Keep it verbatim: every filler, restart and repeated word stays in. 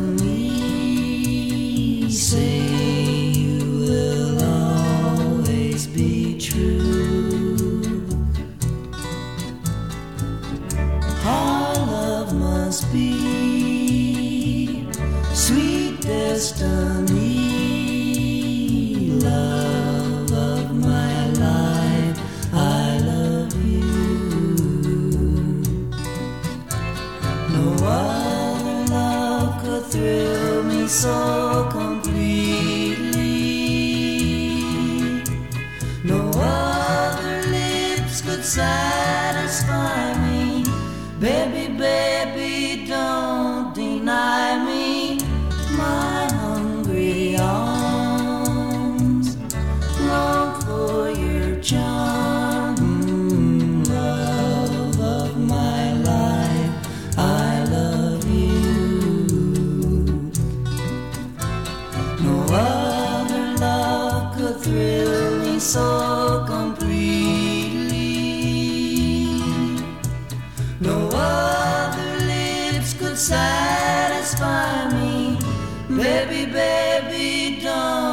destiny. Say you will always be true. Our love must be sweet destiny. Love of my life, I love you. No other love could thrill me so completely. No other lips could satisfy me. Baby, baby, don't deny me. My hungry arms long for your charm. Love of my life, I love you. No other love could thrill me so completely. No other lips could satisfy me. Baby, baby, don't